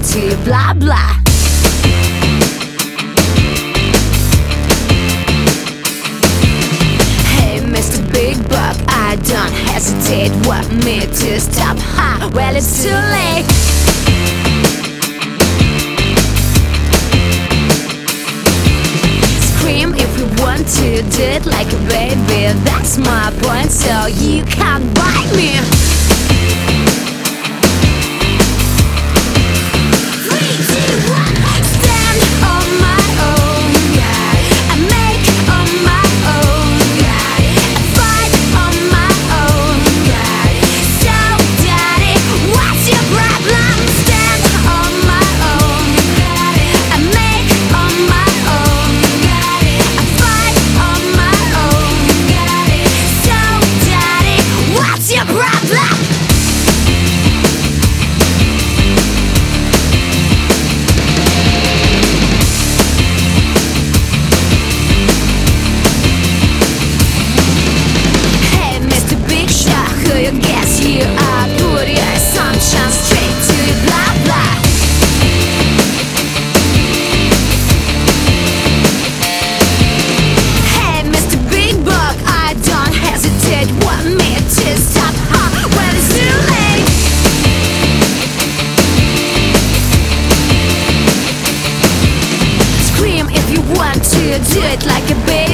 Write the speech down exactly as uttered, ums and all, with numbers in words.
to you, blah blah. Hey Mister Big Buck, I don't hesitate, want me to stop? Ha, well it's too late. Scream if you want to, do it like a baby, that's my point, so you can't bite me. Do it like a baby.